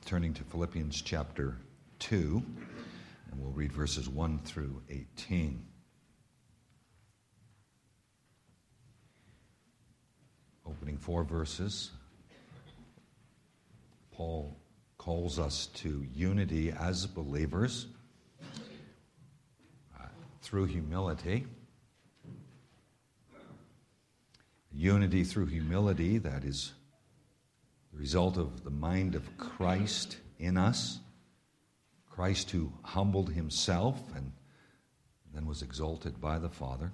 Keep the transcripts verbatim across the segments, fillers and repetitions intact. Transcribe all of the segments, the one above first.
turning to Philippians chapter two, and we'll read verses one through eighteen. Opening four verses, Paul calls us to unity as believers uh, through humility. Unity through humility, that is the result of the mind of Christ in us. Christ who humbled himself and then was exalted by the Father.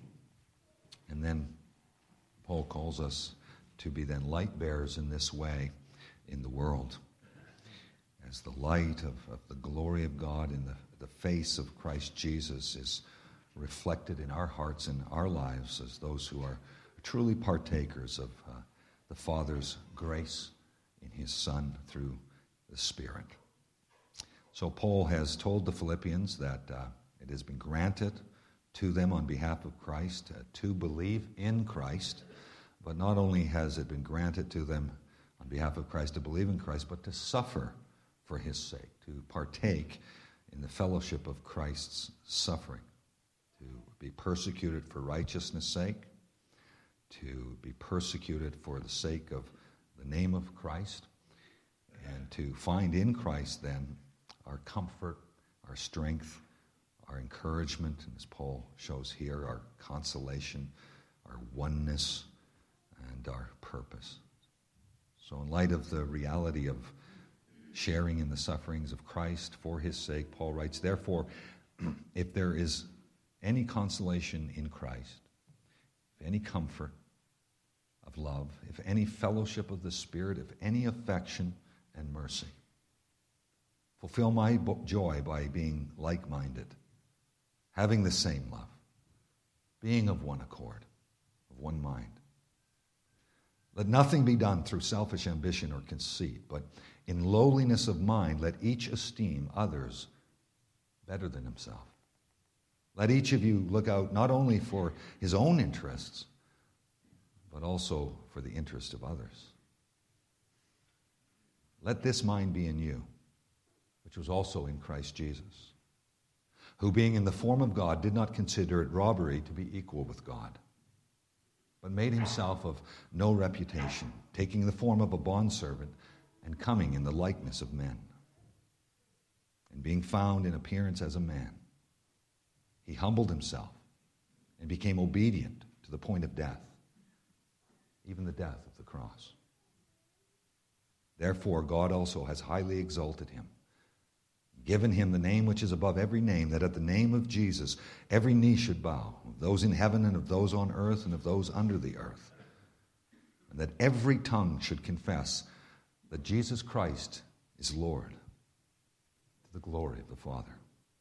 And then Paul calls us to be then light bearers in this way in the world. As the light of, of the glory of God in the, the face of Christ Jesus is reflected in our hearts and our lives as those who are truly partakers of uh, the Father's grace in his Son through the Spirit. So Paul has told the Philippians that uh, it has been granted to them on behalf of Christ uh, to believe in Christ, but not only has it been granted to them on behalf of Christ to believe in Christ, but to suffer for his sake, to partake in the fellowship of Christ's suffering, to be persecuted for righteousness' sake, to be persecuted for the sake of the name of Christ, and to find in Christ then our comfort, our strength, our encouragement, and as Paul shows here, our consolation, our oneness, and our purpose. So in light of the reality of sharing in the sufferings of Christ for his sake, Paul writes, therefore, if there is any consolation in Christ, if any comfort of love, if any fellowship of the Spirit, if any affection and mercy, fulfill my joy by being like-minded, having the same love, being of one accord, of one mind. Let nothing be done through selfish ambition or conceit, but in lowliness of mind let each esteem others better than himself. Let each of you look out not only for his own interests, but also for the interest of others. Let this mind be in you, which was also in Christ Jesus, who being in the form of God did not consider it robbery to be equal with God, but made himself of no reputation, taking the form of a bondservant and coming in the likeness of men. And being found in appearance as a man, he humbled himself and became obedient to the point of death, even the death of the cross. Therefore, God also has highly exalted him, given him the name which is above every name, that at the name of Jesus every knee should bow, of those in heaven and of those on earth and of those under the earth, and that every tongue should confess that Jesus Christ is Lord, to the glory of the Father.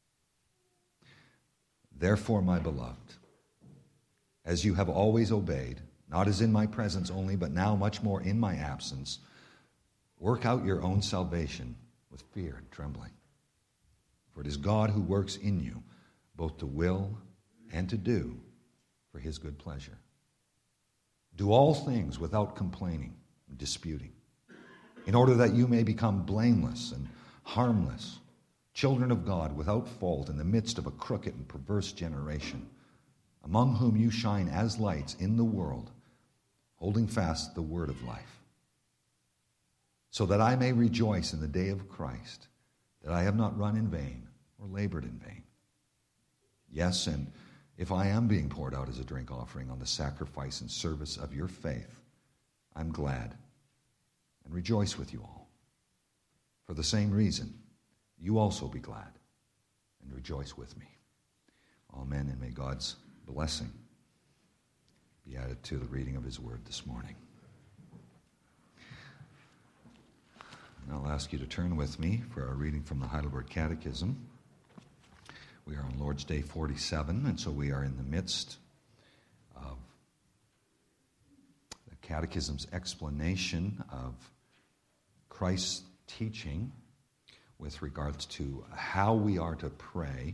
Therefore, my beloved, as you have always obeyed, not as in my presence only, but now much more in my absence, work out your own salvation with fear and trembling. For it is God who works in you, both to will and to do for his good pleasure. Do all things without complaining and disputing, in order that you may become blameless and harmless, children of God without fault in the midst of a crooked and perverse generation, among whom you shine as lights in the world, holding fast the word of life, so that I may rejoice in the day of Christ, that I have not run in vain or labored in vain. Yes, and if I am being poured out as a drink offering on the sacrifice and service of your faith, I'm glad and rejoice with you all. For the same reason, you also be glad and rejoice with me. Amen, and may God's blessing be added to the reading of his word this morning. And I'll ask you to turn with me for our reading from the Heidelberg Catechism. We are on Lord's Day forty-seven, and so we are in the midst of the Catechism's explanation of Christ's teaching with regards to how we are to pray,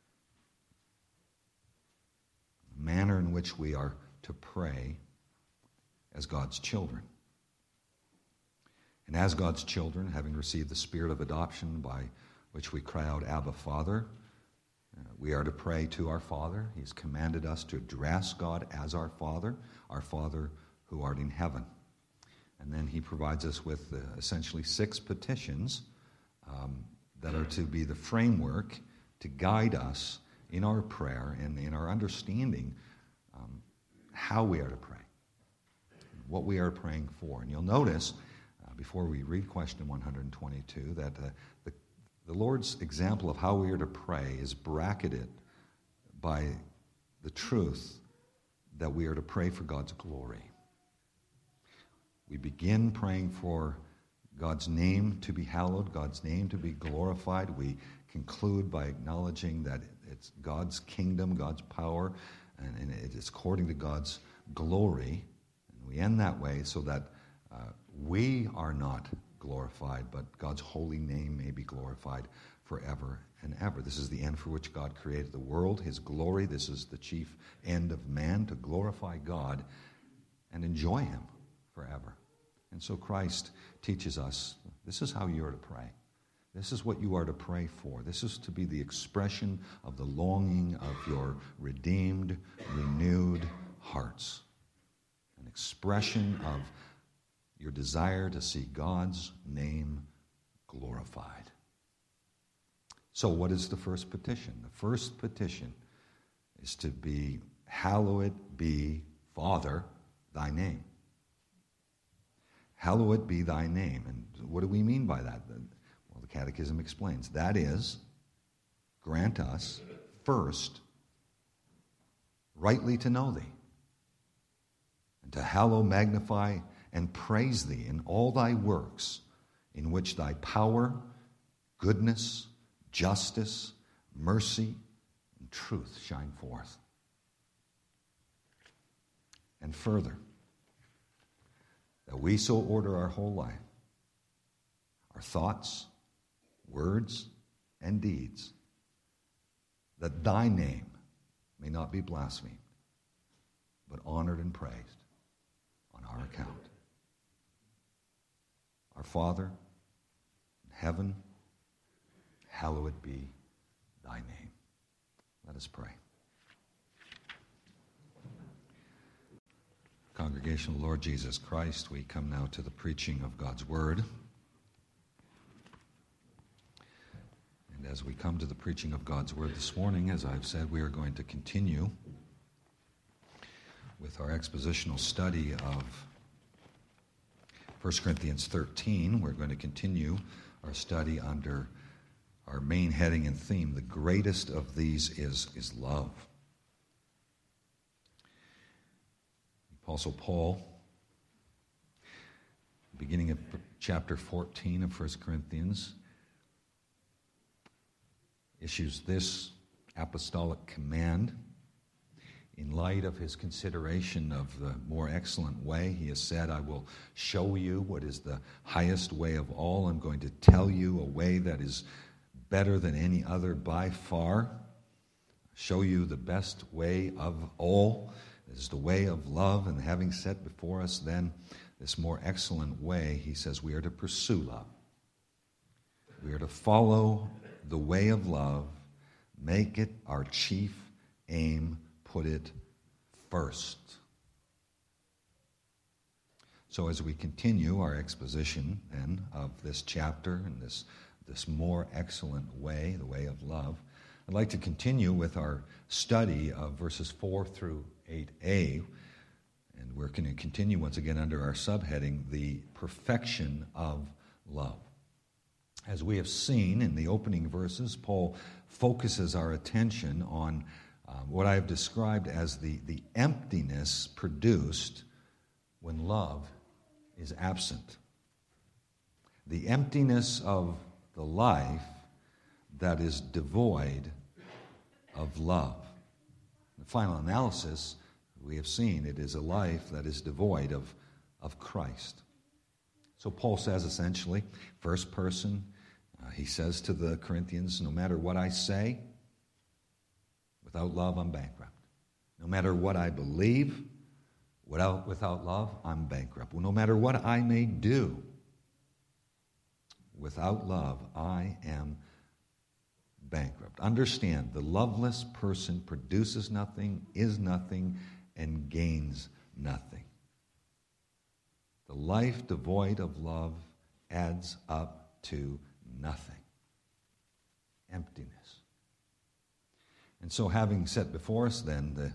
the manner in which we are to pray as God's children. And as God's children, having received the Spirit of adoption by which we cry out, Abba, Father, uh, we are to pray to our Father. He's commanded us to address God as our Father, our Father who art in heaven. And then he provides us with uh, essentially six petitions um, that are to be the framework to guide us in our prayer and in our understanding um, how we are to pray, what we are praying for. And you'll notice, uh, before we read question one hundred twenty-two, that uh, the, the Lord's example of how we are to pray is bracketed by the truth that we are to pray for God's glory. We begin praying for God's name to be hallowed, God's name to be glorified. We conclude by acknowledging that it's God's kingdom, God's power, and, and it is according to God's glory. And we end that way so that uh, we are not glorified, but God's holy name may be glorified forever and ever. This is the end for which God created the world, his glory. This is the chief end of man, to glorify God and enjoy him forever. And so Christ teaches us, this is how you are to pray. This is what you are to pray for. This is to be the expression of the longing of your redeemed, renewed hearts. An expression of your desire to see God's name glorified. So what is the first petition? The first petition is to be, hallowed be, Father, thy name. Hallowed be thy name. And what do we mean by that? Well, the Catechism explains. That is, grant us, first, rightly to know thee, and to hallow, magnify, and praise thee in all thy works, in which thy power, goodness, justice, mercy, and truth shine forth. And further, that we so order our whole life, our thoughts, words, and deeds, that thy name may not be blasphemed, but honored and praised on our account. Our Father in heaven, hallowed be thy name. Let us pray. Congregation of the Lord Jesus Christ, we come now to the preaching of God's Word. And as we come to the preaching of God's Word this morning, as I've said, we are going to continue with our expositional study of First Corinthians thirteen. We're going to continue our study under our main heading and theme, the greatest of these is, is love. Apostle Paul, beginning of chapter fourteen of First Corinthians, issues this apostolic command in light of his consideration of the more excellent way. He has said, I will show you what is the highest way of all. I'm going to tell you a way that is better than any other by far. Show you the best way of all. This is the way of love, and having set before us then this more excellent way, he says we are to pursue love. We are to follow the way of love, make it our chief aim, put it first. So as we continue our exposition then of this chapter and this, this more excellent way, the way of love, I'd like to continue with our study of verses four through eight a, and we're going to continue once again under our subheading, the perfection of love. As we have seen in the opening verses, Paul focuses our attention on uh, what I have described as the, the emptiness produced when love is absent. The emptiness of the life that is devoid of love. The final analysis, we have seen, it is a life that is devoid of, of Christ. So Paul says essentially, first person, uh, he says to the Corinthians, no matter what I say, without love I'm bankrupt. No matter what I believe, without, without love I'm bankrupt. Well, no matter what I may do, without love, I am bankrupt. Understand, the loveless person produces nothing, is nothing, and gains nothing. The life devoid of love adds up to nothing. Emptiness. And so, having set before us then the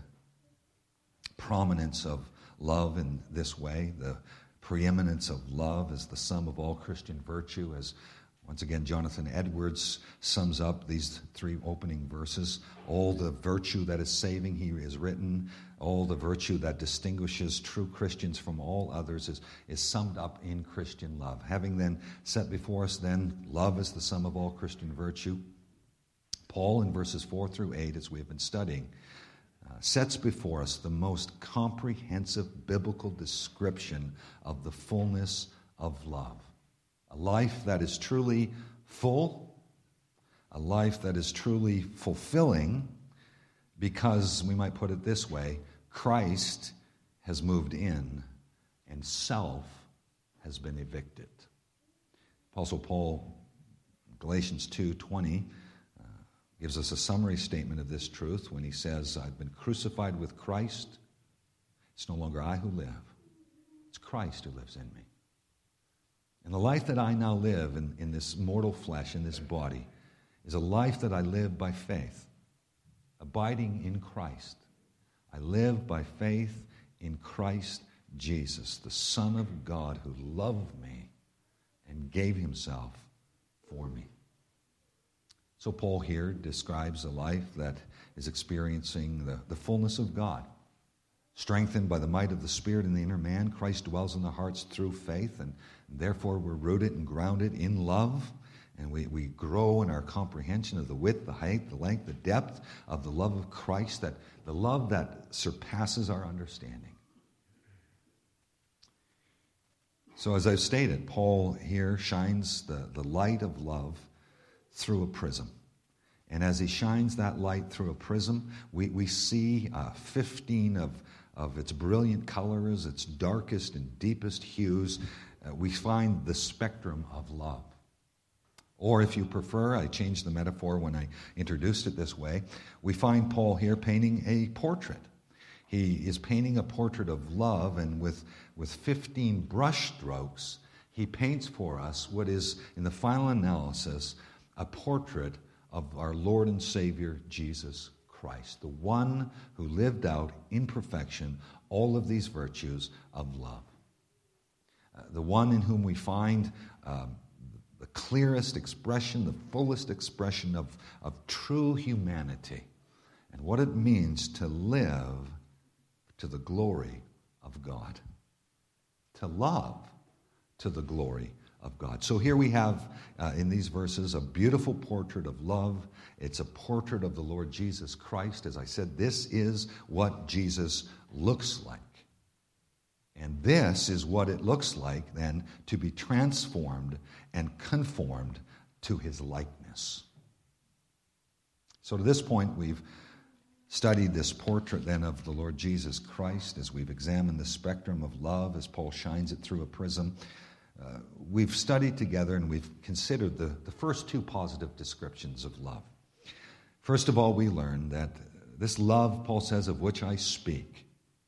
prominence of love in this way, the preeminence of love as the sum of all Christian virtue, as once again Jonathan Edwards sums up these three opening verses, all the virtue that is saving, he has written, all the virtue that distinguishes true Christians from all others is, is summed up in Christian love. Having then set before us then love as the sum of all Christian virtue, Paul in verses four through eight, as we have been studying, uh, sets before us the most comprehensive biblical description of the fullness of love. A life that is truly full, a life that is truly fulfilling, because, we might put it this way, Christ has moved in and self has been evicted. Apostle Paul, Galatians two twenty, uh, gives us a summary statement of this truth when he says, I've been crucified with Christ. It's no longer I who live. It's Christ who lives in me. And the life that I now live in, in this mortal flesh, in this body, is a life that I live by faith, abiding in Christ. I live by faith in Christ Jesus, the Son of God who loved me and gave himself for me. So Paul here describes a life that is experiencing the, the fullness of God. Strengthened by the might of the Spirit in the inner man, Christ dwells in the hearts through faith, and therefore we're rooted and grounded in love, and we, we grow in our comprehension of the width, the height, the length, the depth of the love of Christ, that the love that surpasses our understanding. So as I've stated, Paul here shines the, the light of love through a prism. And as he shines that light through a prism, we, we see uh, fifteen of, of its brilliant colors, its darkest and deepest hues. Uh, we find the spectrum of love. Or if you prefer, I changed the metaphor when I introduced it this way, we find Paul here painting a portrait. He is painting a portrait of love, and with, with fifteen brush strokes, he paints for us what is, in the final analysis, a portrait of our Lord and Savior, Jesus Christ, the one who lived out in perfection all of these virtues of love. Uh, the one in whom we find um, the clearest expression, the fullest expression of, of true humanity and what it means to live to the glory of God, to love to the glory of God. So here we have uh, in these verses a beautiful portrait of love. It's a portrait of the Lord Jesus Christ. As I said, this is what Jesus looks like. And this is what it looks like then to be transformed and conformed to his likeness. So to this point, we've studied this portrait then of the Lord Jesus Christ as we've examined the spectrum of love as Paul shines it through a prism. Uh, we've studied together and we've considered the, the first two positive descriptions of love. First of all, we learn that this love, Paul says, of which I speak,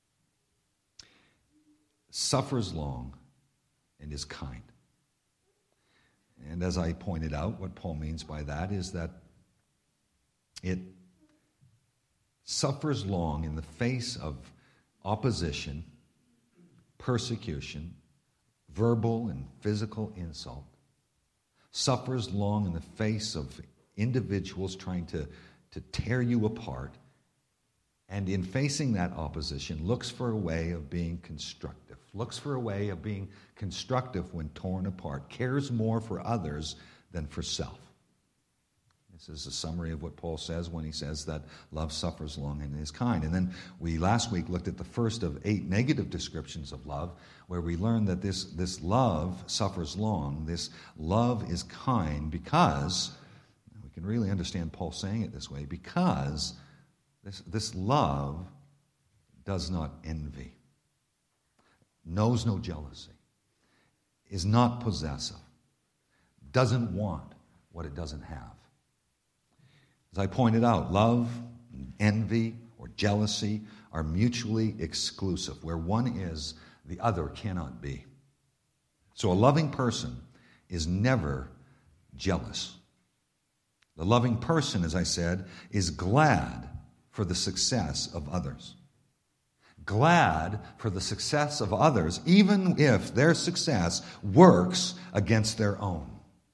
suffers long and is kind. And as I pointed out, what Paul means by that is that it suffers long in the face of opposition, persecution, verbal and physical insult, suffers long in the face of individuals trying to, to tear you apart, and in facing that opposition, looks for a way of being constructive, looks for a way of being constructive when torn apart, cares more for others than for self. This is a summary of what Paul says when he says that love suffers long and is kind. And then we last week looked at the first of eight negative descriptions of love, where we learned that this, this love suffers long, this love is kind because, we can really understand Paul saying it this way, because this, this love does not envy, knows no jealousy, is not possessive, doesn't want what it doesn't have. As I pointed out, love, envy, or jealousy are mutually exclusive. Where one is, the other cannot be. So a loving person is never jealous. The loving person, as I said, is glad for the success of others. Glad for the success of others, even if their success works against their own.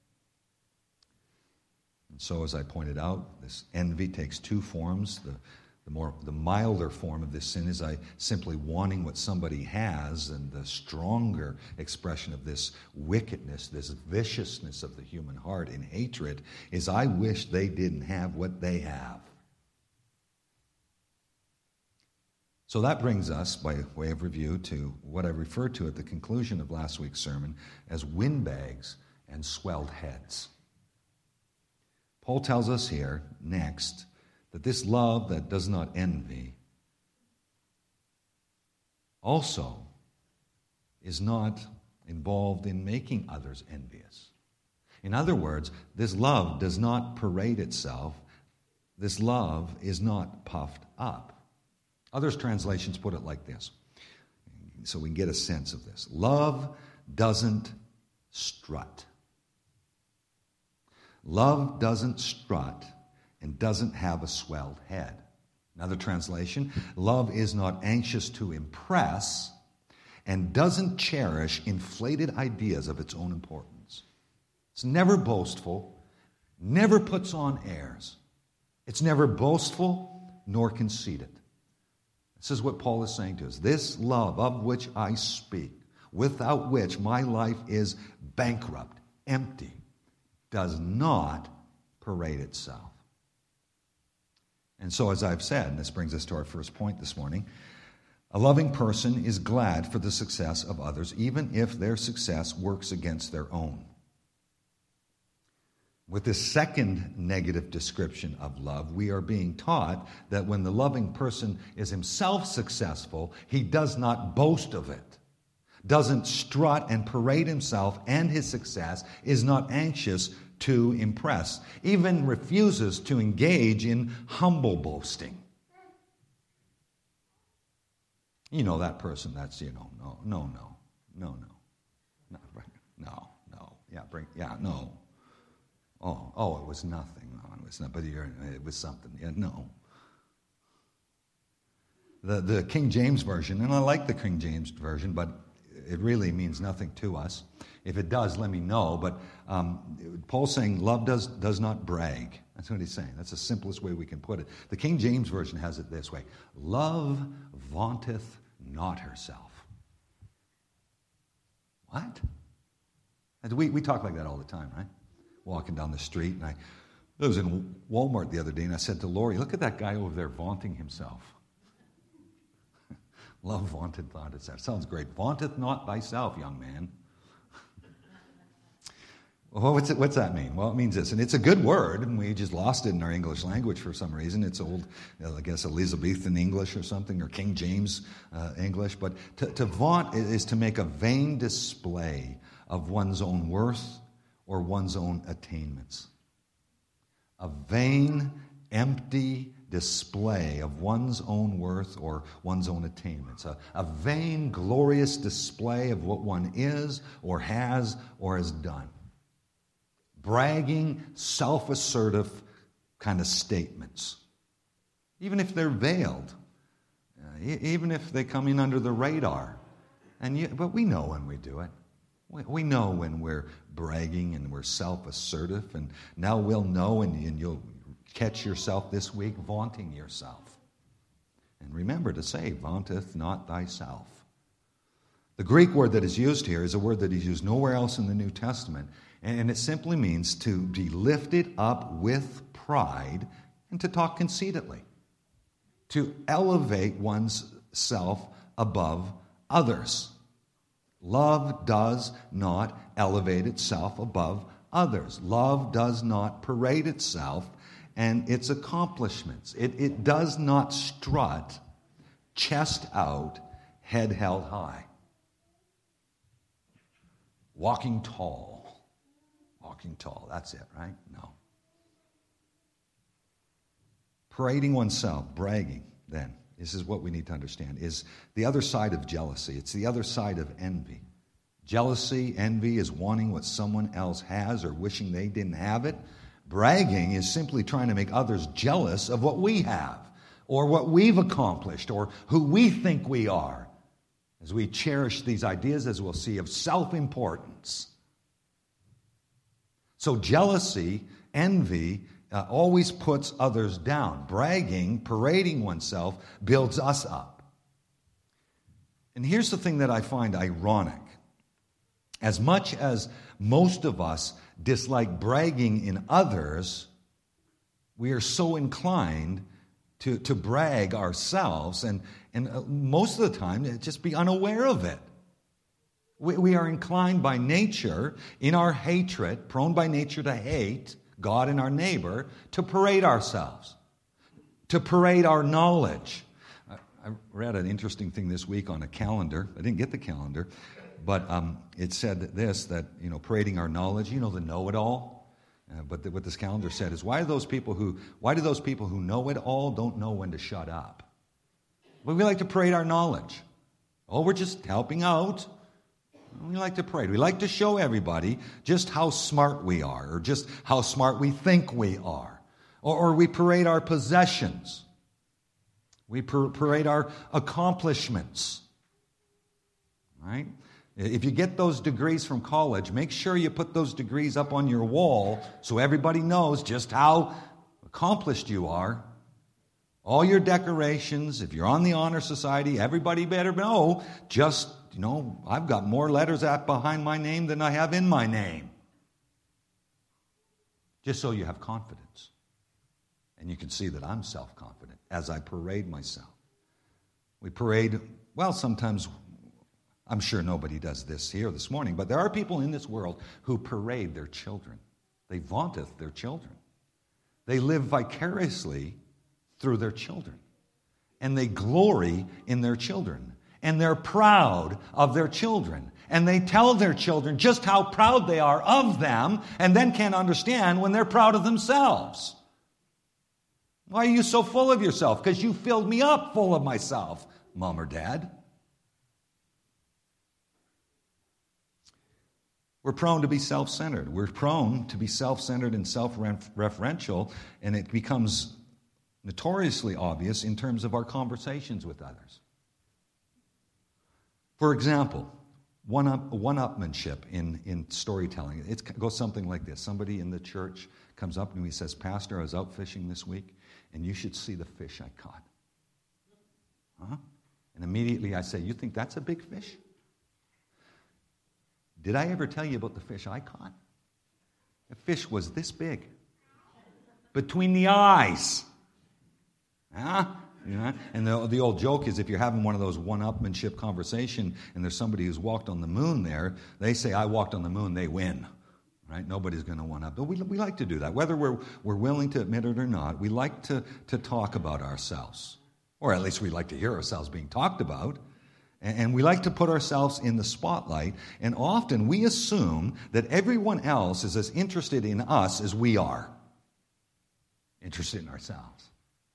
And so, as I pointed out, this envy takes two forms. The, the more, the milder form of this sin is I simply wanting what somebody has, and the stronger expression of this wickedness, this viciousness of the human heart in hatred, is I wish they didn't have what they have. So that brings us, by way of review, to what I referred to at the conclusion of last week's sermon as windbags and swelled heads. Paul tells us here, next, that this love that does not envy also is not involved in making others envious. In other words, this love does not parade itself. This love is not puffed up. Other translations put it like this, so we can get a sense of this. Love doesn't strut. Love doesn't strut and doesn't have a swelled head. Another translation, love is not anxious to impress and doesn't cherish inflated ideas of its own importance. It's never boastful, never puts on airs. It's never boastful nor conceited. This is what Paul is saying to us. This love of which I speak, without which my life is bankrupt, empty, does not parade itself. And so, as I've said, and this brings us to our first point this morning, a loving person is glad for the success of others, even if their success works against their own. With this second negative description of love, we are being taught that when the loving person is himself successful, he does not boast of it, doesn't strut and parade himself and his success, is not anxious to impress, even refuses to engage in humble boasting. You know that person, that's, you know, no, no, no, no, no, no, no, no, yeah, bring, yeah, no. Oh, oh, it was nothing. No, it was not, but you're, it was something. Yeah, no. The the King James Version, and I like the King James Version, but it really means nothing to us. If it does, let me know. But um, Paul's saying love does does not brag. That's what he's saying. That's the simplest way we can put it. The King James Version has it this way: love vaunteth not herself. What? And we, we talk like that all the time, right? Walking down the street, and I, I was in Walmart the other day, and I said to Lori, look at that guy over there vaunting himself. Love vaunteth not itself. Sounds great. Vaunteth not thyself, young man. Well, what's, it, what's that mean? Well, it means this, and it's a good word, and we just lost it in our English language for some reason. It's old, I guess, Elizabethan English or something, or King James uh, English. But to, to vaunt is to make a vain display of one's own worth or one's own attainments. A vain, empty display of one's own worth or one's own attainments. A, a vain, glorious display of what one is or has or has done. Bragging, self-assertive kind of statements. Even if they're veiled. Uh, e- even if they come in under the radar. And you, but we know when we do it. We know when we're bragging and we're self-assertive, and now we'll know, and, and you'll catch yourself this week vaunting yourself. And remember to say, vaunteth not thyself. The Greek word that is used here is a word that is used nowhere else in the New Testament, and it simply means to be lifted up with pride and to talk conceitedly, to elevate one's self above others. Love does not elevate itself above others. Love does not parade itself and its accomplishments. It, it does not strut, chest out, head held high. Walking tall. walking tall. That's it, right? No. Parading oneself, bragging, then, this is what we need to understand, is the other side of jealousy. It's the other side of envy. Jealousy, envy is wanting what someone else has or wishing they didn't have it. Bragging is simply trying to make others jealous of what we have or what we've accomplished or who we think we are. As we cherish these ideas, as we'll see, of self-importance. So jealousy, envy, uh, always puts others down. Bragging, parading oneself, builds us up. And here's the thing that I find ironic. As much as most of us dislike bragging in others, we are so inclined to, to brag ourselves, and, and most of the time, just be unaware of it. We, we are inclined by nature, in our hatred, prone by nature to hate God and our neighbor, to parade ourselves, to parade our knowledge. I, I read an interesting thing this week on a calendar. I didn't get the calendar, but um, it said this, that, you know, parading our knowledge, you know, the know-it-all. Uh, but the, what this calendar said is, why do those people who why do those people who know it all don't know when to shut up? But we like to parade our knowledge. Oh, we're just helping out. We like to parade. We like to show everybody just how smart we are, or just how smart we think we are. Or, or we parade our possessions. We par- parade our accomplishments. Right? If you get those degrees from college, make sure you put those degrees up on your wall so everybody knows just how accomplished you are. All your decorations, if you're on the Honor Society, everybody better know, just, you know, I've got more letters at behind my name than I have in my name. Just so you have confidence. And you can see that I'm self-confident as I parade myself. We parade, well, sometimes, I'm sure nobody does this here this morning, but there are people in this world who parade their children. They vaunteth their children. They live vicariously through their children. And they glory in their children. And they're proud of their children. And they tell their children just how proud they are of them, and then can't understand when they're proud of themselves. Why are you so full of yourself? Because you filled me up full of myself, Mom or Dad. We're prone to be self-centered. We're prone to be self-centered and self-referential, and it becomes notoriously obvious in terms of our conversations with others. For example, one-up, one-upmanship in, in storytelling. It goes something like this. Somebody in the church comes up and he says, Pastor, I was out fishing this week, and you should see the fish I caught. Huh? And immediately I say, you think that's a big fish? Did I ever tell you about the fish I caught? The fish was this big, between the eyes. Huh? You know? And the, the old joke is, if you're having one of those one-upmanship conversation and there's somebody who's walked on the moon there, they say, I walked on the moon, they win. Right? Nobody's going to one-up. But we, we like to do that. Whether we're, we're willing to admit it or not, we like to, to talk about ourselves. Or at least we like to hear ourselves being talked about. And we like to put ourselves in the spotlight, and often we assume that everyone else is as interested in us as we are interested in ourselves.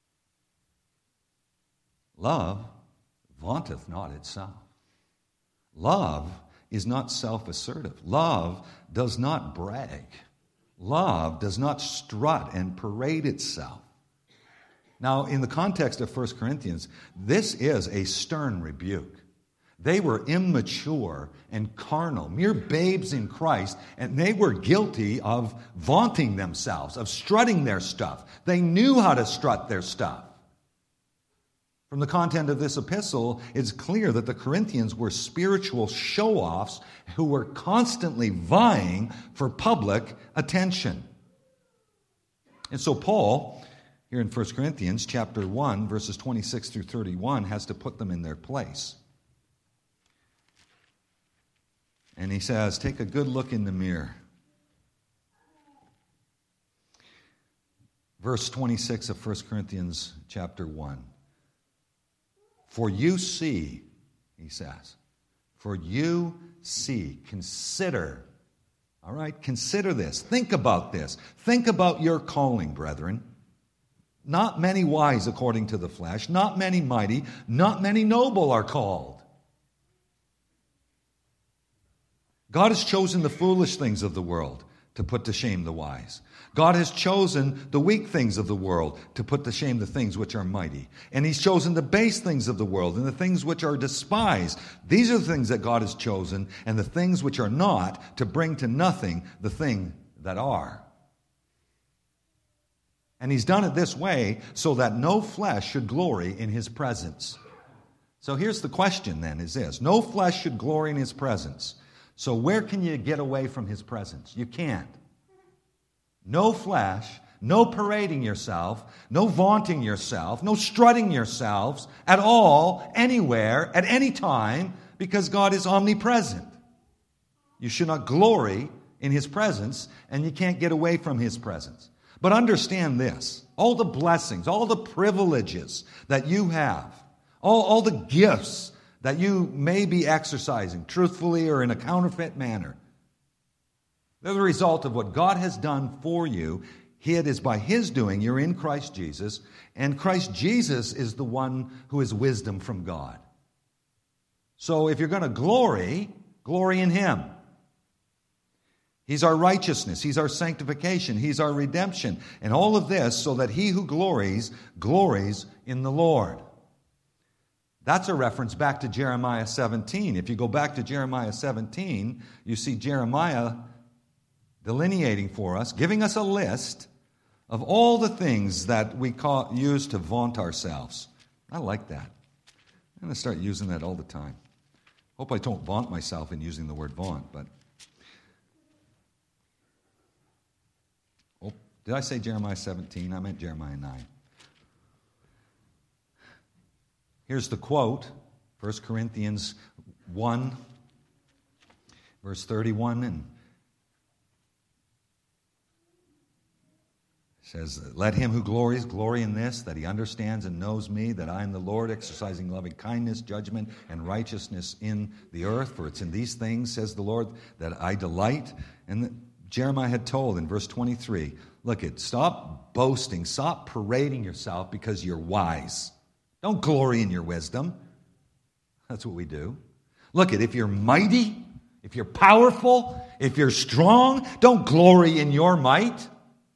Love vaunteth not itself. Love is not self-assertive. Love does not brag. Love does not strut and parade itself. Now, in the context of First Corinthians, this is a stern rebuke. They were immature and carnal, mere babes in Christ, and they were guilty of vaunting themselves, of strutting their stuff. They knew how to strut their stuff. From the content of this epistle, it's clear that the Corinthians were spiritual show-offs who were constantly vying for public attention. And so Paul, here in First Corinthians chapter one, verses twenty-six through thirty-one, has to put them in their place. And he says, take a good look in the mirror. Verse twenty-six of First Corinthians chapter one. For you see, he says, for you see, consider. All right, consider this. Think about this. Think about your calling, brethren. Not many wise according to the flesh, not many mighty, not many noble are called. God has chosen the foolish things of the world to put to shame the wise. God has chosen the weak things of the world to put to shame the things which are mighty. And He's chosen the base things of the world and the things which are despised. These are the things that God has chosen, and the things which are not, to bring to nothing the thing that are. And He's done it this way so that no flesh should glory in His presence. So here's the question then, is this. No flesh should glory in His presence. So where can you get away from His presence? You can't. No flesh, no parading yourself, no vaunting yourself, no strutting yourselves at all, anywhere, at any time, because God is omnipresent. You should not glory in His presence, and you can't get away from His presence. But understand this, all the blessings, all the privileges that you have, all, all the gifts that you may be exercising, truthfully or in a counterfeit manner, they're the result of what God has done for you. It is by His doing. You're in Christ Jesus, and Christ Jesus is the one who is wisdom from God. So if you're going to glory, glory in Him. He's our righteousness. He's our sanctification. He's our redemption. And all of this so that he who glories, glories in the Lord. That's a reference back to Jeremiah seventeen. If you go back to Jeremiah seventeen, you see Jeremiah delineating for us, giving us a list of all the things that we call, use to vaunt ourselves. I like that. I'm going to start using that all the time. Hope I don't vaunt myself in using the word vaunt, but... Oh, did I say Jeremiah seventeen? I meant Jeremiah nine. Here's the quote, First Corinthians one, verse thirty-one, and says, let him who glories glory in this, that he understands and knows me, that I am the Lord, exercising loving kindness, judgment, and righteousness in the earth. For it's in these things, says the Lord, that I delight. And Jeremiah had told in verse twenty-three, look, it, stop boasting, stop parading yourself because you're wise. Don't glory in your wisdom. That's what we do. Look, at if you're mighty, if you're powerful, if you're strong, don't glory in your might.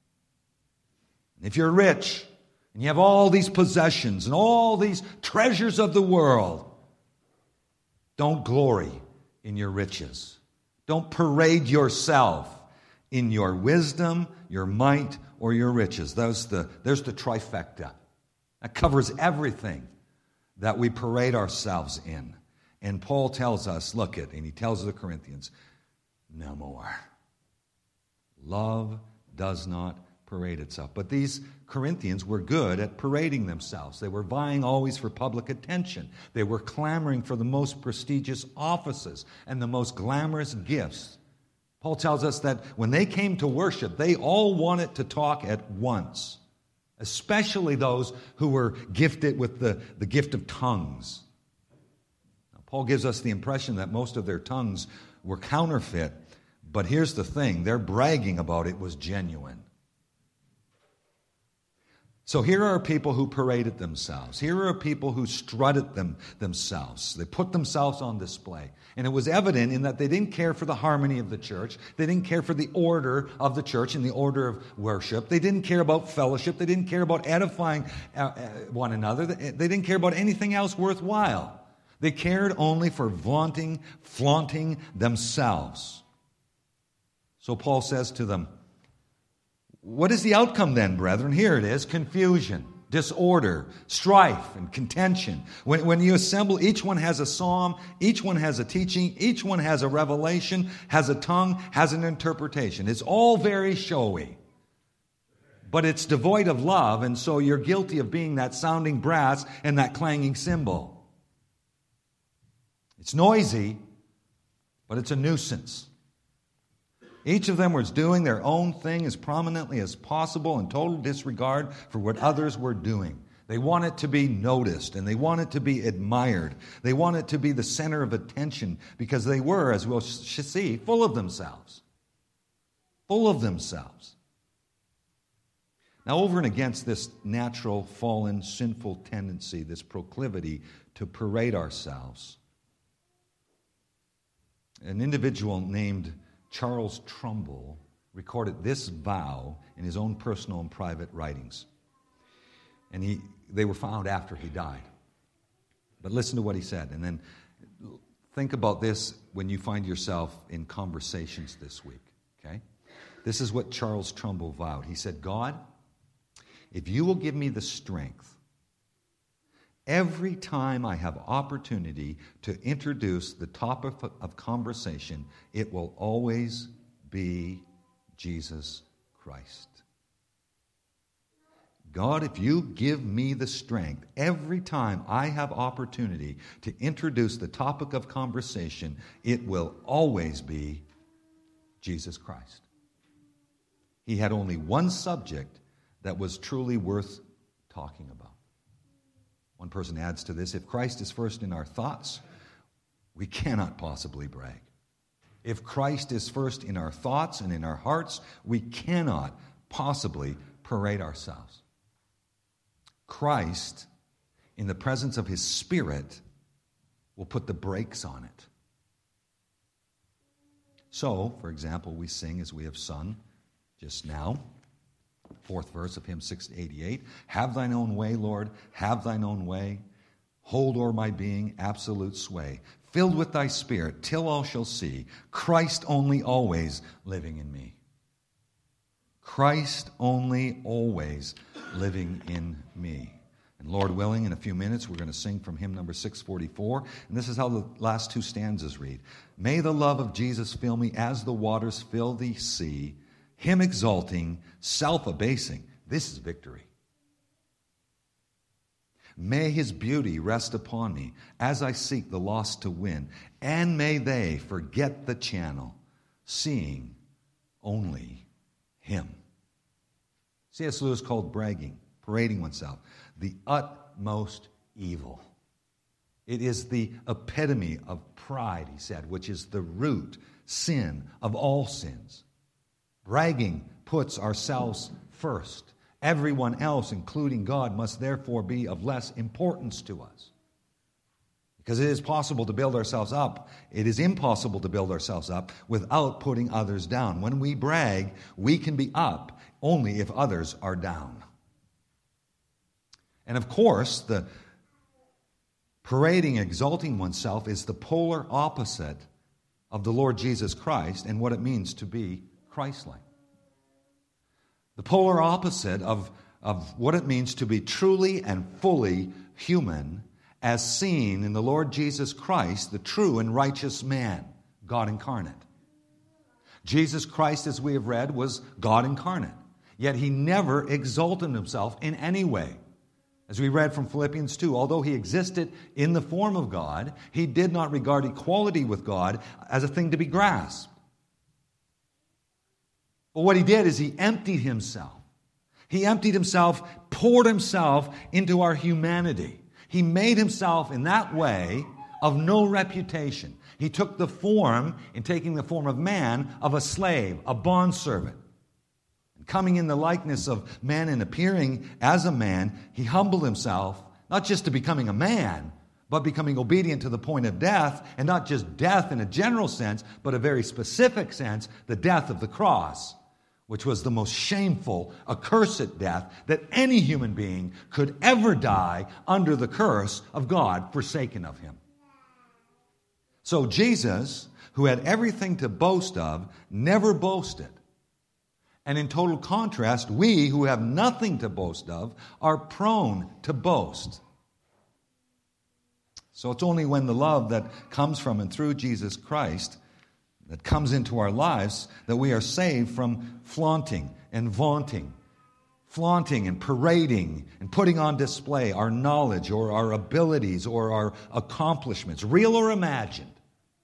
If you're rich and you have all these possessions and all these treasures of the world, don't glory in your riches. Don't parade yourself in your wisdom, your might, or your riches. There's the, there's the trifecta. That covers everything that we parade ourselves in. And Paul tells us, look at, and he tells the Corinthians, no more. Love does not parade itself. But these Corinthians were good at parading themselves. They were vying always for public attention. They were clamoring for the most prestigious offices and the most glamorous gifts. Paul tells us that when they came to worship, they all wanted to talk at once, especially those who were gifted with the, the gift of tongues. Now, Paul gives us the impression that most of their tongues were counterfeit, but here's the thing, their bragging about it was genuine. So here are people who paraded themselves. Here are people who strutted them themselves. They put themselves on display. And it was evident in that they didn't care for the harmony of the church. They didn't care for the order of the church and the order of worship. They didn't care about fellowship. They didn't care about edifying one another. They didn't care about anything else worthwhile. They cared only for vaunting, flaunting themselves. So Paul says to them, what is the outcome then, brethren? Here it is, confusion, disorder, strife, and contention. When, when you assemble, each one has a psalm, each one has a teaching, each one has a revelation, has a tongue, has an interpretation. It's all very showy, but it's devoid of love, and so you're guilty of being that sounding brass and that clanging cymbal. It's noisy, but it's a nuisance. Each of them was doing their own thing as prominently as possible in total disregard for what others were doing. They wanted to be noticed and they wanted to be admired. They wanted to be the center of attention because they were, as we'll see, full of themselves. full of themselves. Now, over and against this natural, fallen, sinful tendency, this proclivity to parade ourselves, an individual named Charles Trumbull recorded this vow in his own personal and private writings. And he, they were found after he died. But listen to what he said, and then think about this when you find yourself in conversations this week, okay? This is what Charles Trumbull vowed. He said, God, if you will give me the strength, every time I have opportunity to introduce the topic of conversation, it will always be Jesus Christ. God, if you give me the strength, every time I have opportunity to introduce the topic of conversation, it will always be Jesus Christ. He had only one subject that was truly worth talking about. One person adds to this, if Christ is first in our thoughts, we cannot possibly brag. If Christ is first in our thoughts and in our hearts, we cannot possibly parade ourselves. Christ, in the presence of His Spirit, will put the brakes on it. So, for example, we sing as we have sung just now, fourth verse of hymn six eighty-eight, have thine own way, Lord, have thine own way. Hold o'er my being absolute sway. Filled with thy Spirit, till all shall see Christ only always living in me. Christ only always living in me. And Lord willing, in a few minutes, we're going to sing from hymn number six forty-four. And this is how the last two stanzas read. May the love of Jesus fill me as the waters fill the sea, Him exalting, self-abasing. This is victory. May His beauty rest upon me as I seek the lost to win, and may they forget the channel, seeing only Him. C S Lewis called bragging, parading oneself, the utmost evil. It is the epitome of pride, he said, which is the root sin of all sins. Bragging puts ourselves first. Everyone else, including God, must therefore be of less importance to us. Because it is possible to build ourselves up. It is impossible to build ourselves up without putting others down. When we brag, we can be up only if others are down. And of course, the parading, exalting oneself is the polar opposite of the Lord Jesus Christ and what it means to be Christ-like. The polar opposite of, of what it means to be truly and fully human, as seen in the Lord Jesus Christ, the true and righteous man, God incarnate. Jesus Christ, as we have read, was God incarnate. Yet He never exalted Himself in any way. As we read from Philippians two, although He existed in the form of God, He did not regard equality with God as a thing to be grasped. But what He did is He emptied Himself. He emptied Himself, poured Himself into our humanity. He made Himself in that way of no reputation. He took the form, in taking the form of man, of a slave, a bondservant. And coming in the likeness of man and appearing as a man, He humbled Himself, not just to becoming a man, but becoming obedient to the point of death, and not just death in a general sense, but a very specific sense, the death of the cross, which was the most shameful, accursed death that any human being could ever die under the curse of God, forsaken of Him. So Jesus, who had everything to boast of, never boasted. And in total contrast, we who have nothing to boast of are prone to boast. So it's only when the love that comes from and through Jesus Christ that comes into our lives that we are saved from flaunting and vaunting, flaunting and parading and putting on display our knowledge or our abilities or our accomplishments, real or imagined.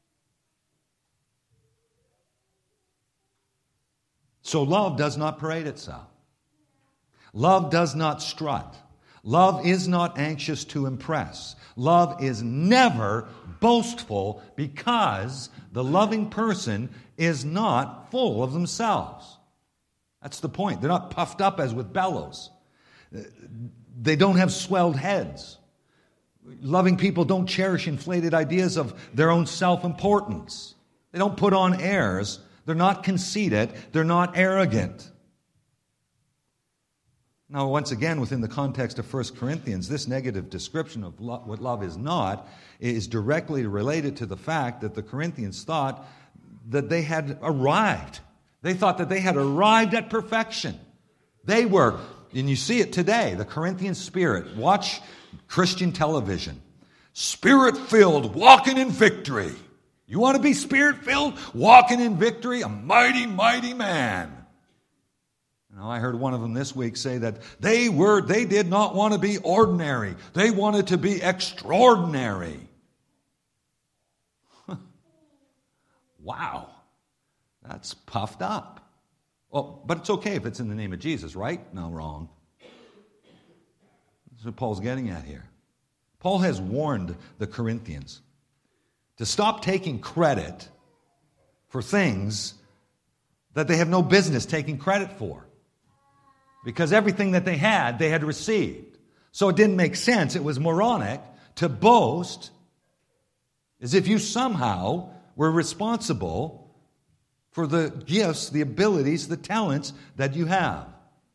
So love does not parade itself. Love does not strut. Love is not anxious to impress. Love is never boastful because the loving person is not full of themselves. That's the point. They're not puffed up as with bellows. They don't have swelled heads. Loving people don't cherish inflated ideas of their own self-importance. They don't put on airs. They're not conceited. They're not arrogant. Now, once again, within the context of First Corinthians, this negative description of lo- what love is not is directly related to the fact that the Corinthians thought that they had arrived. They thought that they had arrived at perfection. They were, and you see it today, the Corinthian spirit. Watch Christian television. Spirit-filled, walking in victory. You want to be spirit-filled, walking in victory? A mighty, mighty man. You know, I heard one of them this week say that they were, they did not want to be ordinary. They wanted to be extraordinary. Wow. That's puffed up. Well, but it's okay if it's in the name of Jesus, right? No, wrong. That's what Paul's getting at here. Paul has warned the Corinthians to stop taking credit for things that they have no business taking credit for. Because everything that they had, they had received. So it didn't make sense. It was moronic to boast as if you somehow were responsible for the gifts, the abilities, the talents that you have.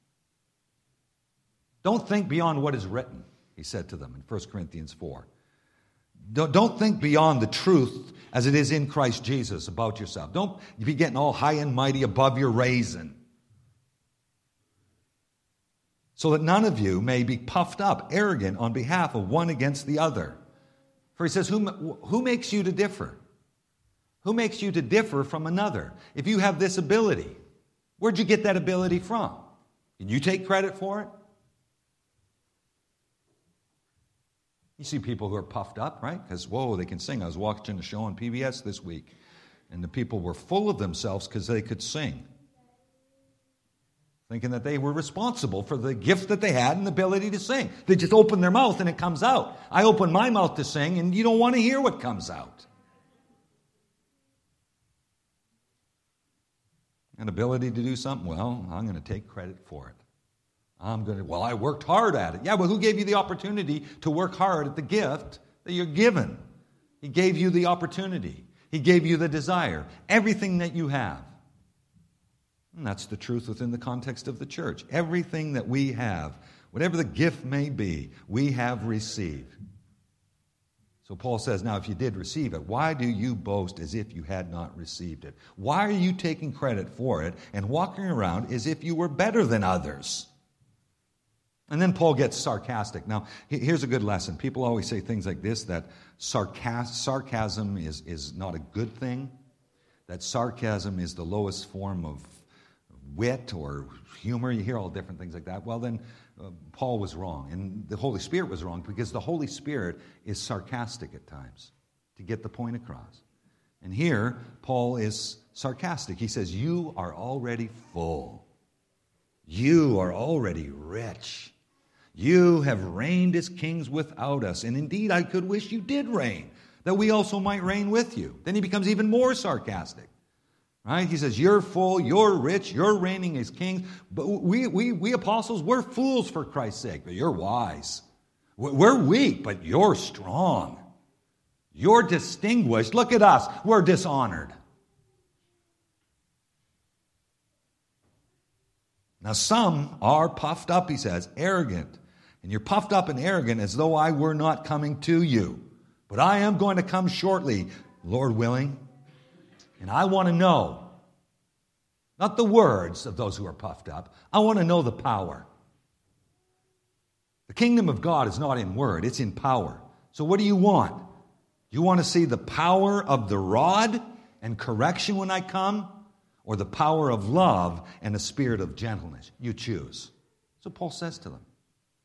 Don't think beyond what is written, he said to them in First Corinthians four. Don't, don't think beyond the truth as it is in Christ Jesus about yourself. Don't be getting all high and mighty above your raisin. So that none of you may be puffed up, arrogant on behalf of one against the other. For he says, who, who makes you to differ? Who makes you to differ from another? If you have this ability, where'd you get that ability from? Can you take credit for it? You see people who are puffed up, right? Because, whoa, they can sing. I was watching a show on P B S this week, and the people were full of themselves because they could sing, thinking that they were responsible for the gift that they had and the ability to sing. They just open their mouth and it comes out. I open my mouth to sing, and you don't want to hear what comes out. An ability to do something, well, I'm going to take credit for it. I'm going to, well, I worked hard at it. Yeah, well, who gave you the opportunity to work hard at the gift that you're given? He gave you the opportunity. He gave you the desire. Everything that you have. And that's the truth within the context of the church. Everything that we have, whatever the gift may be, we have received. So Paul says, now if you did receive it, why do you boast as if you had not received it? Why are you taking credit for it and walking around as if you were better than others? And then Paul gets sarcastic. Now, here's a good lesson. People always say things like this, that sarcas- sarcasm is, is not a good thing, that sarcasm is the lowest form of wit or humor. You hear all different things like that. Well, then uh, Paul was wrong, and the Holy Spirit was wrong, because the Holy Spirit is sarcastic at times to get the point across. And here, Paul is sarcastic. He says, you are already full. You are already rich. You have reigned as kings without us. And indeed, I could wish you did reign, that we also might reign with you. Then he becomes even more sarcastic. Right? He says, you're full, you're rich, you're reigning as kings. But we, we, we apostles, we're fools for Christ's sake, but you're wise. We're weak, but you're strong. You're distinguished. Look at us. We're dishonored. Now some are puffed up, he says, arrogant. And you're puffed up and arrogant as though I were not coming to you. But I am going to come shortly, Lord willing. And I want to know, not the words of those who are puffed up. I want to know the power. The kingdom of God is not in word, it's in power. So what do you want? You want to see the power of the rod and correction when I come? Or the power of love and a spirit of gentleness? You choose. So Paul says to them.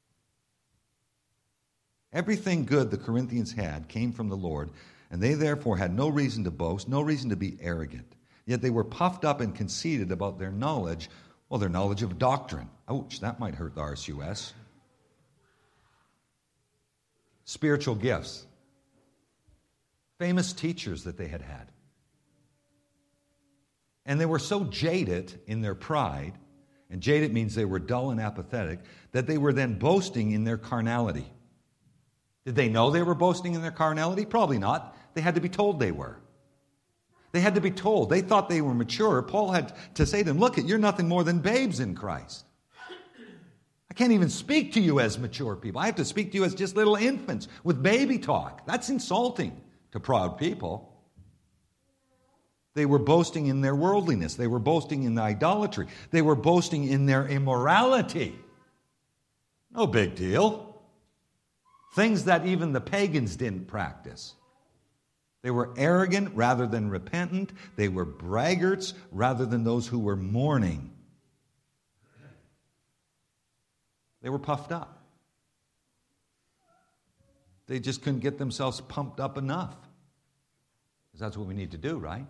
Everything good the Corinthians had came from the Lord, and they therefore had no reason to boast, no reason to be arrogant. Yet they were puffed up and conceited about their knowledge, well, their knowledge of doctrine. Ouch, that might hurt the R C U S. Spiritual gifts. Famous teachers that they had had. And they were so jaded in their pride And jaded means they were dull and apathetic, that they were then boasting in their carnality. Did they know they were boasting in their carnality? Probably not. They had to be told they were. They had to be told. They thought they were mature. Paul had to say to them, look, you're nothing more than babes in Christ. I can't even speak to you as mature people. I have to speak to you as just little infants with baby talk. That's insulting to proud people. They were boasting in their worldliness. They were boasting in idolatry. They were boasting in their immorality. No big deal. Things that even the pagans didn't practice. They were arrogant rather than repentant. They were braggarts rather than those who were mourning. They were puffed up. They just couldn't get themselves pumped up enough. Because that's what we need to do, right?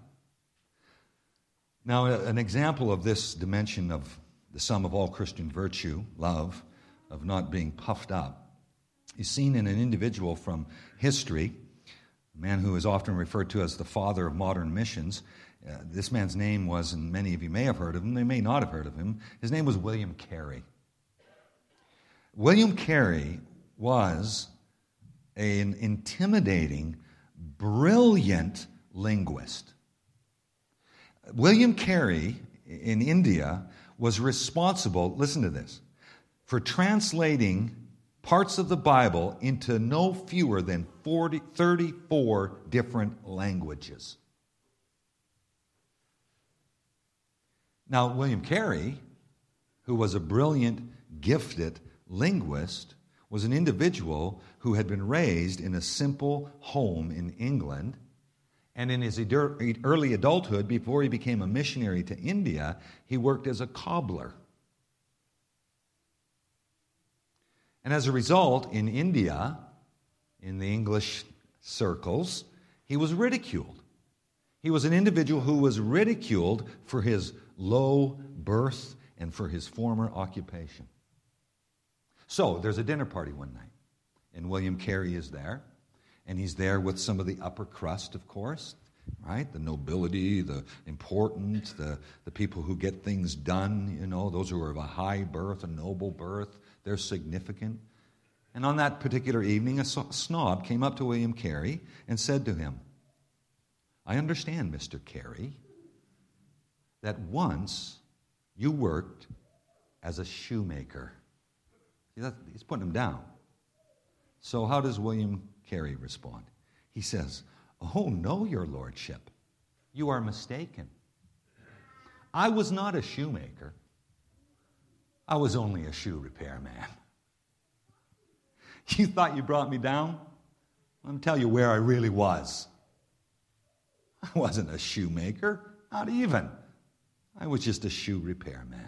Now, an example of this dimension of the sum of all Christian virtue, love, of not being puffed up, is seen in an individual from history, a man who is often referred to as the father of modern missions. Uh, this man's name was, and many of you may have heard of him, they may not have heard of him, his name was William Carey. William Carey was an intimidating, brilliant linguist. William Carey in India was responsible, listen to this, for translating parts of the Bible into no fewer than forty, thirty-four different languages. Now, William Carey, who was a brilliant, gifted linguist, was an individual who had been raised in a simple home in England. And in his early adulthood, before he became a missionary to India, he worked as a cobbler. And as a result, in India, in the English circles, he was ridiculed. He was an individual who was ridiculed for his low birth and for his former occupation. So there's a dinner party one night, and William Carey is there. And he's there with some of the upper crust, of course, right? The nobility, the important, the, the people who get things done, you know, those who are of a high birth, a noble birth, they're significant. And on that particular evening, a snob came up to William Carey and said to him, I understand, Mister Carey, that once you worked as a shoemaker. See, that, he's putting him down. So how does William Carey respond? He says, oh, no, your lordship. You are mistaken. I was not a shoemaker. I was only a shoe repairman. You thought you brought me down? Let me tell you where I really was. I wasn't a shoemaker, not even. I was just a shoe repairman.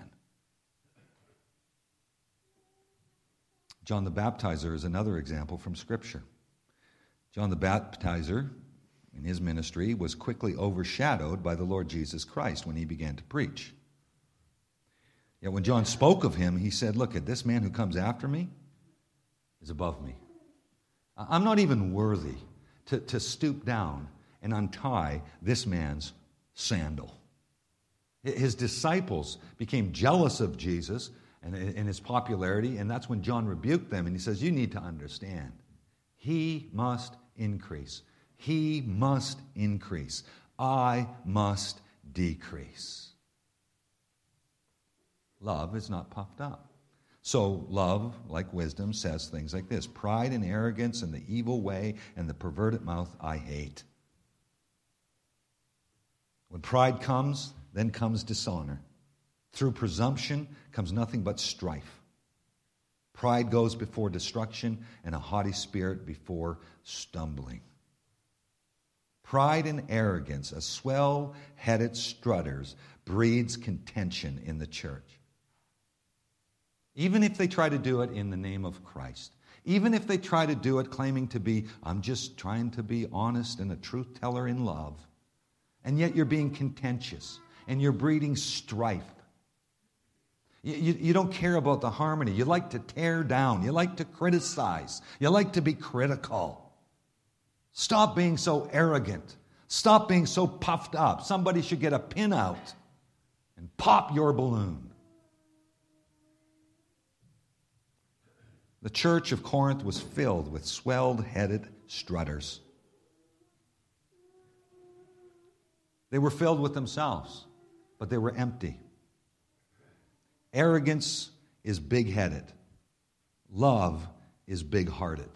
John the Baptizer is another example from Scripture. John the Baptizer, in his ministry, was quickly overshadowed by the Lord Jesus Christ when he began to preach. Yet when John spoke of him, he said, look, at this man who comes after me is above me. I'm not even worthy to, to stoop down and untie this man's sandal. His disciples became jealous of Jesus and, and his popularity, and that's when John rebuked them, and he says, you need to understand. He must increase. He must increase. I must decrease. Love is not puffed up. So love, like wisdom, says things like this. Pride and arrogance and the evil way and the perverted mouth I hate. When pride comes, then comes dishonor. Through presumption comes nothing but strife. Pride goes before destruction, and a haughty spirit before stumbling. Pride and arrogance, as swell-headed strutters, breeds contention in the church. Even if they try to do it in the name of Christ. Even if they try to do it claiming to be, I'm just trying to be honest and a truth teller in love. And yet you're being contentious, and you're breeding strife. You, you, you don't care about the harmony. You like to tear down. You like to criticize. You like to be critical. Stop being so arrogant. Stop being so puffed up. Somebody should get a pin out and pop your balloon. The church of Corinth was filled with swelled-headed strutters. They were filled with themselves, but they were empty. Arrogance is big-headed. Love is big-hearted.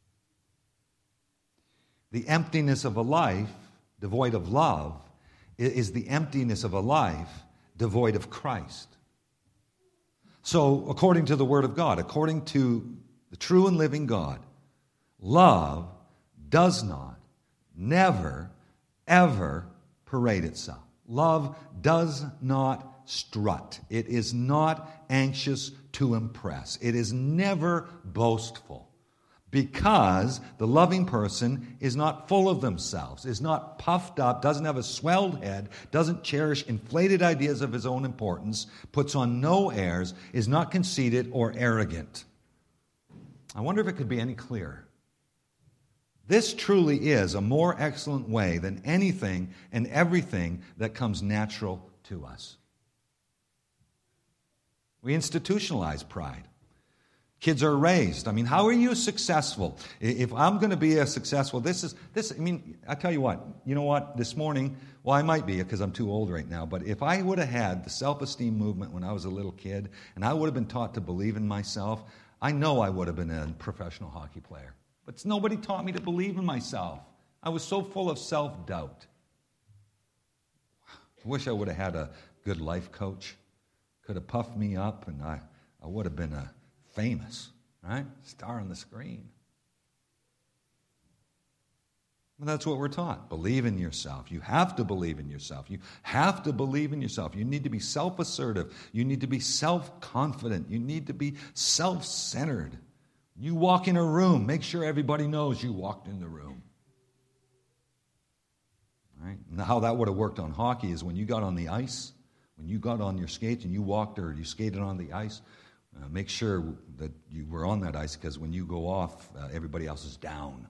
The emptiness of a life devoid of love is the emptiness of a life devoid of Christ. So, according to the Word of God, according to the true and living God, love does not, never, ever parade itself. Love does not strut. It is not anxious to impress. It is never boastful. Because the loving person is not full of themselves, is not puffed up, doesn't have a swelled head, doesn't cherish inflated ideas of his own importance, puts on no airs, is not conceited or arrogant. I wonder if it could be any clearer. This truly is a more excellent way than anything and everything that comes natural to us. We institutionalize pride. Kids are raised. I mean, how are you successful? If I'm going to be a successful, this is, this. I mean, I tell you what, you know what, this morning, well, I might be because I'm too old right now, but if I would have had the self-esteem movement when I was a little kid, and I would have been taught to believe in myself, I know I would have been a professional hockey player. But nobody taught me to believe in myself. I was so full of self-doubt. I wish I would have had a good life coach. Could have puffed me up, and I, I would have been a famous, right? Star on the screen. Well, that's what we're taught. Believe in yourself. You have to believe in yourself. You have to believe in yourself. You need to be self-assertive. You need to be self-confident. You need to be self-centered. You walk in a room, make sure everybody knows you walked in the room. Right? Now, how that would have worked on hockey is when you got on the ice, when you got on your skates and you walked or you skated on the ice, Uh, make sure that you were on that ice, because when you go off, uh, everybody else is down.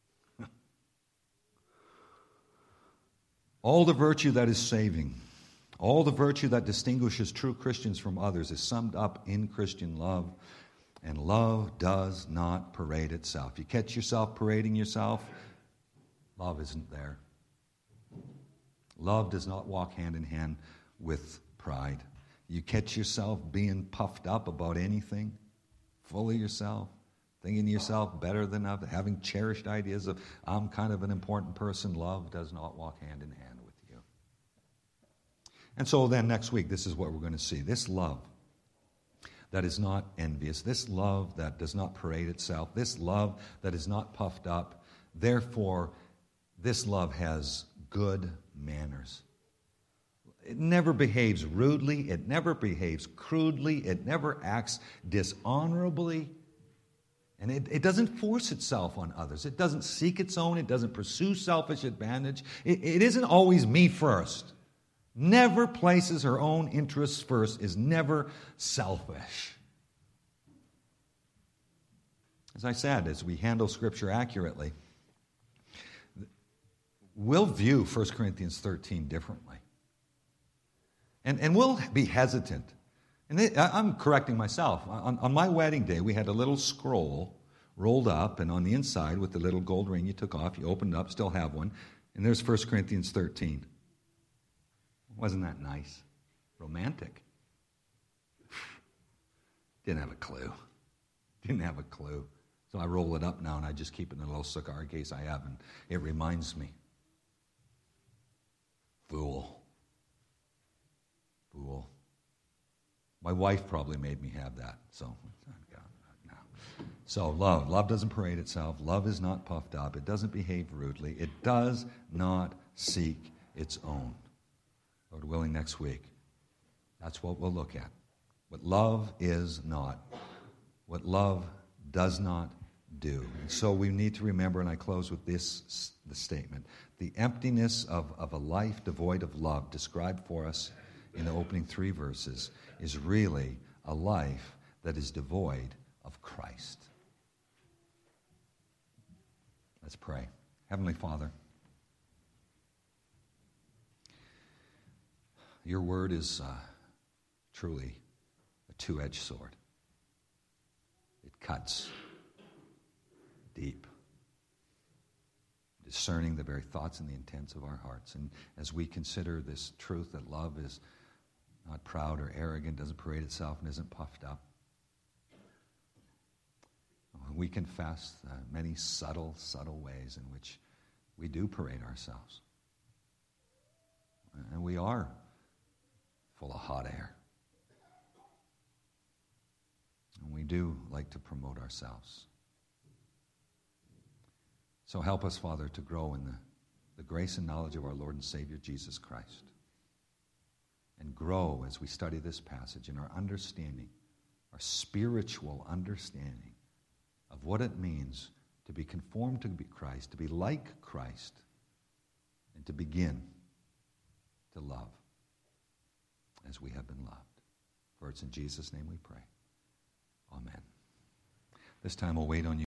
All the virtue that is saving, all the virtue that distinguishes true Christians from others is summed up in Christian love, and love does not parade itself. You catch yourself parading yourself, love isn't there. Love does not walk hand in hand with pride. You catch yourself being puffed up about anything, full of yourself, thinking yourself better than others, having cherished ideas of, I'm kind of an important person. Love does not walk hand in hand with you. And so then next week, this is what we're going to see. This love that is not envious, this love that does not parade itself, this love that is not puffed up, therefore, this love has good manners. It never behaves rudely. It never behaves crudely. It never acts dishonorably. And it, it doesn't force itself on others. It doesn't seek its own. It doesn't pursue selfish advantage. It, it isn't always me first. Never places her own interests first, is never selfish. As I said, as we handle Scripture accurately, we'll view First Corinthians thirteen differently. And, and we'll be hesitant. And it, I'm correcting myself. On, on my wedding day, we had a little scroll rolled up, and on the inside, with the little gold ring you took off, you opened up, still have one, and there's First Corinthians thirteen. Wasn't that nice? Romantic. Didn't have a clue. Didn't have a clue. So I roll it up now, and I just keep it in a little cigar case I have, and it reminds me. Fool. Fool. My wife probably made me have that. So, yeah, no. So love. Love doesn't parade itself. Love is not puffed up. It doesn't behave rudely. It does not seek its own. Lord willing, next week, that's what we'll look at. What love is not. What love does not do. And so we need to remember, and I close with this the statement, the emptiness of, of a life devoid of love described for us in the opening three verses is really a life that is devoid of Christ. Let's pray. Heavenly Father, your word is uh, truly a two-edged sword. It cuts deep, discerning the very thoughts and the intents of our hearts. And as we consider this truth that love is not proud or arrogant, doesn't parade itself, and isn't puffed up, we confess the many subtle, subtle ways in which we do parade ourselves. And we are full of hot air. And we do like to promote ourselves. So help us, Father, to grow in the, the grace and knowledge of our Lord and Savior, Jesus Christ. And grow as we study this passage in our understanding, our spiritual understanding of what it means to be conformed to Christ, to be like Christ, and to begin to love as we have been loved. For it's in Jesus' name we pray. Amen. This time we'll wait on you.